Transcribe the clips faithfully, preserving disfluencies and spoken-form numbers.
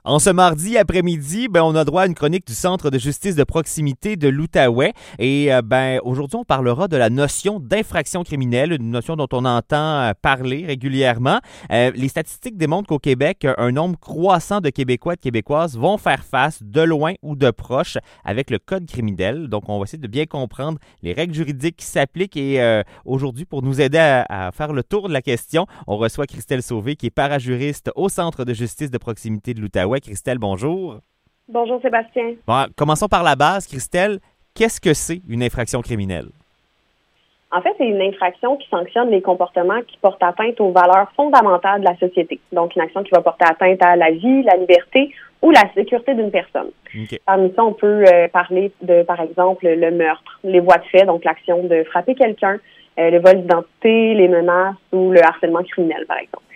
En ce mardi après-midi, ben, on a droit à une chronique du Centre de justice de proximité de l'Outaouais. Et euh, ben, aujourd'hui, on parlera de la notion d'infraction criminelle, une notion dont on entend euh, parler régulièrement. Euh, les statistiques démontrent qu'au Québec, un nombre croissant de Québécois et de Québécoises vont faire face, de loin ou de proche, avec le code criminel. Donc, on va essayer de bien comprendre les règles juridiques qui s'appliquent. Et euh, aujourd'hui, pour nous aider à, à faire le tour de la question, on reçoit Christelle Sauvé, qui est parajuriste au Centre de justice de proximité de l'Outaouais. Christelle, bonjour. Bonjour Sébastien. Bon, commençons par la base. Christelle, qu'est-ce que c'est une infraction criminelle? En fait, c'est une infraction qui sanctionne les comportements qui portent atteinte aux valeurs fondamentales de la société. Donc, une action qui va porter atteinte à la vie, la liberté ou la sécurité d'une personne. Okay. Parmi ça, on peut euh, parler de, par exemple, le meurtre, les voies de fait, donc l'action de frapper quelqu'un, euh, le vol d'identité, les menaces ou le harcèlement criminel, par exemple.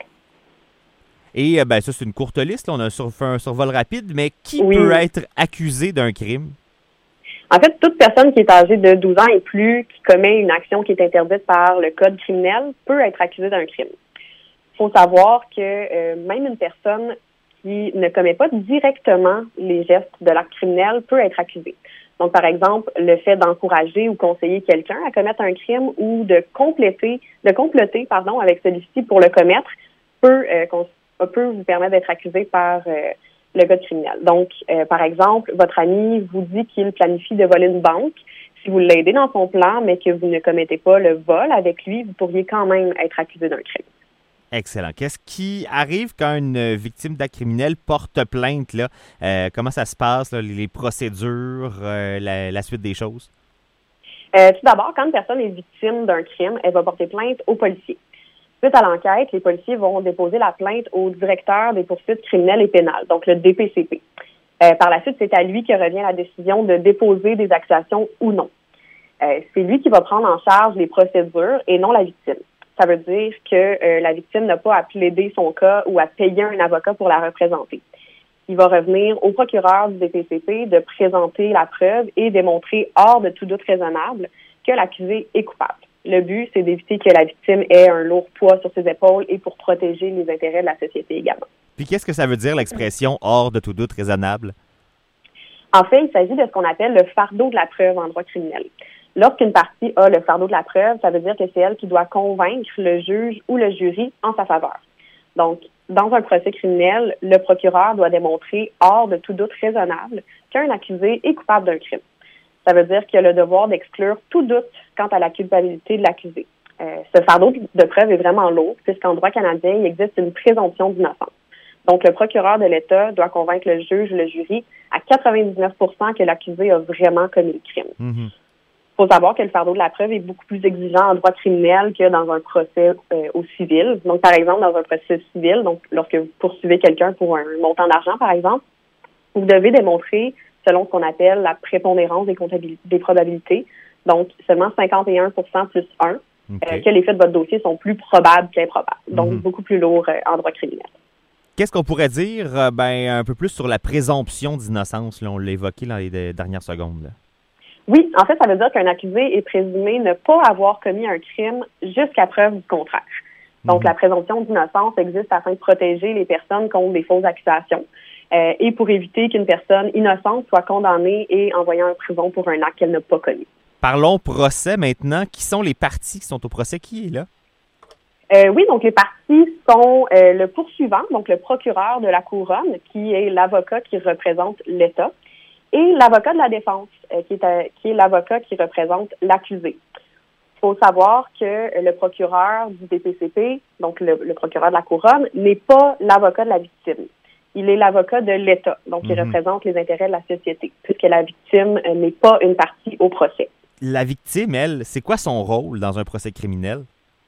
Et ben, ça, c'est une courte liste. Là. On a fait un survol rapide, mais qui oui. peut être accusé d'un crime? En fait, toute personne qui est âgée de douze ans et plus, qui commet une action qui est interdite par le code criminel, peut être accusée d'un crime. Il faut savoir que euh, même une personne qui ne commet pas directement les gestes de l'acte criminel peut être accusée. Donc, par exemple, le fait d'encourager ou conseiller quelqu'un à commettre un crime ou de compléter, de comploter, pardon, avec celui-ci pour le commettre peut euh, peut vous permettre d'être accusé par euh, le code criminel. Donc, euh, par exemple, votre ami vous dit qu'il planifie de voler une banque. Si vous l'aidez dans son plan, mais que vous ne commettez pas le vol avec lui, vous pourriez quand même être accusé d'un crime. Excellent. Qu'est-ce qui arrive quand une victime d'acte criminel porte plainte? Là? Euh, comment ça se passe, là, les procédures, euh, la, la suite des choses? Euh, tout d'abord, quand une personne est victime d'un crime, elle va porter plainte au policier. Suite à l'enquête, les policiers vont déposer la plainte au directeur des poursuites criminelles et pénales, donc le D P C P. Euh, par la suite, c'est à lui que revient la décision de déposer des accusations ou non. Euh, c'est lui qui va prendre en charge les procédures et non la victime. Ça veut dire que euh, la victime n'a pas à plaider son cas ou à payer un avocat pour la représenter. Il va revenir au procureur du D P C P de présenter la preuve et démontrer hors de tout doute raisonnable que l'accusé est coupable. Le but, c'est d'éviter que la victime ait un lourd poids sur ses épaules et pour protéger les intérêts de la société également. Puis qu'est-ce que ça veut dire, l'expression « hors de tout doute raisonnable » ? En fait, il s'agit de ce qu'on appelle le fardeau de la preuve en droit criminel. Lorsqu'une partie a le fardeau de la preuve, ça veut dire que c'est elle qui doit convaincre le juge ou le jury en sa faveur. Donc, dans un procès criminel, le procureur doit démontrer hors de tout doute raisonnable qu'un accusé est coupable d'un crime. Ça veut dire qu'il a le devoir d'exclure tout doute quant à la culpabilité de l'accusé. Euh, ce fardeau de preuve est vraiment lourd, puisqu'en droit canadien, il existe une présomption d'innocence. Donc, le procureur de l'État doit convaincre le juge ou le jury à quatre-vingt-dix-neuf pour cent que l'accusé a vraiment commis le crime. Il mm-hmm. faut savoir que le fardeau de la preuve est beaucoup plus exigeant en droit criminel que dans un procès euh, au civil. Donc, par exemple, dans un procès civil, donc lorsque vous poursuivez quelqu'un pour un montant d'argent, par exemple, vous devez démontrer selon ce qu'on appelle la prépondérance des, des probabilités, donc seulement cinquante et un pour cent plus un, okay. euh, que les faits de votre dossier sont plus probables qu'improbables, donc mm-hmm. beaucoup plus lourds euh, en droit criminel. Qu'est-ce qu'on pourrait dire euh, ben, un peu plus sur la présomption d'innocence? Là, on l'a évoqué dans les de, dernières secondes. Là. Oui, en fait, ça veut dire qu'un accusé est présumé ne pas avoir commis un crime jusqu'à preuve du contraire. Donc, mm-hmm. la présomption d'innocence existe afin de protéger les personnes contre des fausses accusations. Euh, et pour éviter qu'une personne innocente soit condamnée et envoyée en prison pour un acte qu'elle n'a pas commis. Parlons procès maintenant. Qui sont les parties qui sont au procès? Qui est là? Euh, oui, donc les parties sont euh, le poursuivant, donc le procureur de la couronne, qui est l'avocat qui représente l'État, et l'avocat de la défense, euh, qui est euh, qui est l'avocat qui représente l'accusé. Il faut savoir que le procureur du D P C P, donc le, le procureur de la couronne, n'est pas l'avocat de la victime. Il est l'avocat de l'État, donc mm-hmm. il représente les intérêts de la société, puisque la victime euh, n'est pas une partie au procès. La victime, elle, c'est quoi son rôle dans un procès criminel?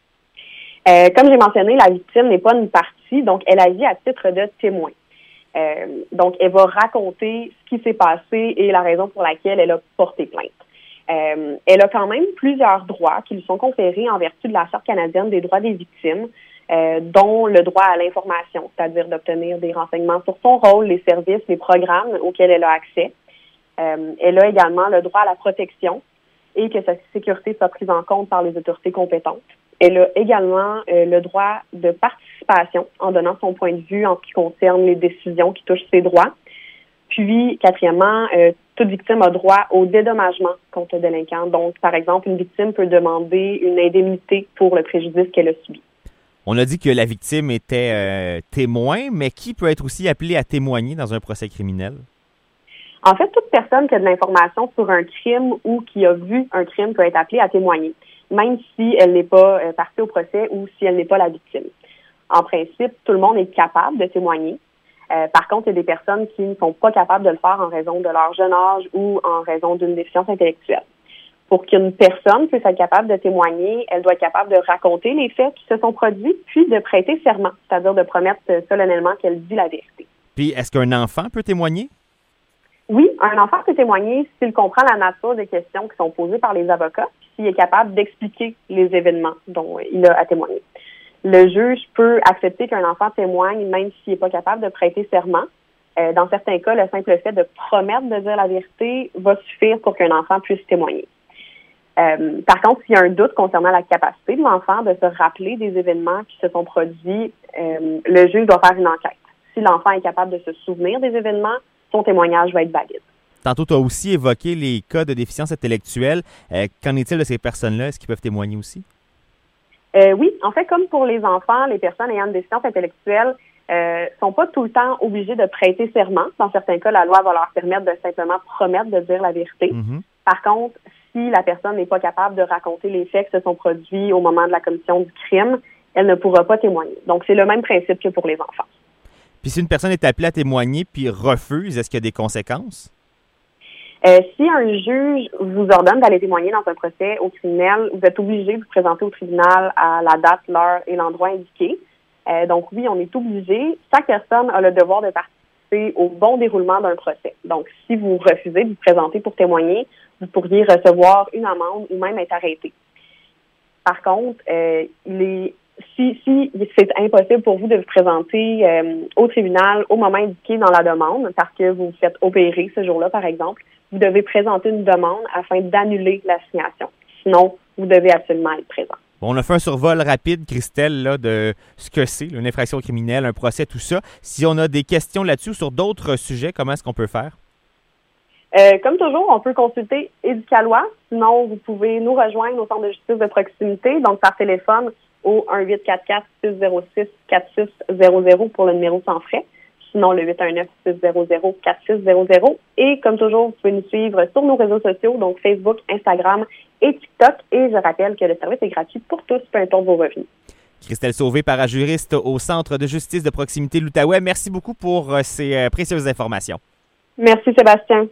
Euh, comme j'ai mentionné, la victime n'est pas une partie, donc elle agit à titre de témoin. Euh, donc, elle va raconter ce qui s'est passé et la raison pour laquelle elle a porté plainte. Euh, elle a quand même plusieurs droits qui lui sont conférés en vertu de la Charte canadienne des droits des victimes, Euh, dont le droit à l'information, c'est-à-dire d'obtenir des renseignements sur son rôle, les services, les programmes auxquels elle a accès. Euh, elle a également le droit à la protection et que sa sécurité soit prise en compte par les autorités compétentes. Elle a également euh, le droit de participer participation en donnant son point de vue en ce qui concerne les décisions qui touchent ses droits. Puis, quatrièmement, euh, toute victime a droit au dédommagement contre le délinquant. Donc, par exemple, une victime peut demander une indemnité pour le préjudice qu'elle a subi. On a dit que la victime était euh, témoin, mais qui peut être aussi appelé à témoigner dans un procès criminel? En fait, toute personne qui a de l'information sur un crime ou qui a vu un crime peut être appelée à témoigner, même si elle n'est pas euh, partie au procès ou si elle n'est pas la victime. En principe, tout le monde est capable de témoigner. Euh, par contre, il y a des personnes qui ne sont pas capables de le faire en raison de leur jeune âge ou en raison d'une déficience intellectuelle. Pour qu'une personne puisse être capable de témoigner, elle doit être capable de raconter les faits qui se sont produits, puis de prêter serment, c'est-à-dire de promettre solennellement qu'elle dit la vérité. Puis, est-ce qu'un enfant peut témoigner? Oui, un enfant peut témoigner s'il comprend la nature des questions qui sont posées par les avocats, puis s'il est capable d'expliquer les événements dont il a à témoigner. Le juge peut accepter qu'un enfant témoigne même s'il n'est pas capable de prêter serment. Euh, dans certains cas, le simple fait de promettre de dire la vérité va suffire pour qu'un enfant puisse témoigner. Euh, par contre, s'il y a un doute concernant la capacité de l'enfant de se rappeler des événements qui se sont produits, euh, le juge doit faire une enquête. Si l'enfant est capable de se souvenir des événements, son témoignage va être valide. Tantôt, tu as aussi évoqué les cas de déficience intellectuelle. Euh, qu'en est-il de ces personnes-là? Est-ce qu'ils peuvent témoigner aussi? Euh, oui, en fait, comme pour les enfants, les personnes ayant une déficience intellectuelle euh, sont pas tout le temps obligées de prêter serment. Dans certains cas, la loi va leur permettre de simplement promettre de dire la vérité. Mm-hmm. Par contre, si la personne n'est pas capable de raconter les faits qui se sont produits au moment de la commission du crime, elle ne pourra pas témoigner. Donc, c'est le même principe que pour les enfants. Puis si une personne est appelée à témoigner puis refuse, est-ce qu'il y a des conséquences? Euh, si un juge vous ordonne d'aller témoigner dans un procès au criminel, vous êtes obligé de vous présenter au tribunal à la date, l'heure et l'endroit indiqués. Euh, donc oui, on est obligé. Chaque personne a le devoir de participer au bon déroulement d'un procès. Donc, si vous refusez de vous présenter pour témoigner, vous pourriez recevoir une amende ou même être arrêté. Par contre, euh, il est Si, si c'est impossible pour vous de vous présenter euh, au tribunal au moment indiqué dans la demande, parce que vous vous faites opérer ce jour-là, par exemple, vous devez présenter une demande afin d'annuler l'assignation. Sinon, vous devez absolument être présent. Bon, on a fait un survol rapide, Christelle, là, de ce que c'est, une infraction criminelle, un procès, tout ça. Si on a des questions là-dessus ou sur d'autres sujets, comment est-ce qu'on peut faire? Euh, comme toujours, on peut consulter Éducalois. Sinon, vous pouvez nous rejoindre au centre de justice de proximité, donc par téléphone, au un huit quatre quatre six zéro six quatre six zéro zéro pour le numéro sans frais. Sinon, le huit un neuf six zéro zéro quatre six zéro zéro. Et comme toujours, vous pouvez nous suivre sur nos réseaux sociaux, donc Facebook, Instagram et TikTok. Et je rappelle que le service est gratuit pour tous, peu importe vos revenus. Christelle Sauvé, parajuriste au Centre de justice de proximité de l'Outaouais. Merci beaucoup pour euh, ces euh, précieuses informations. Merci Sébastien.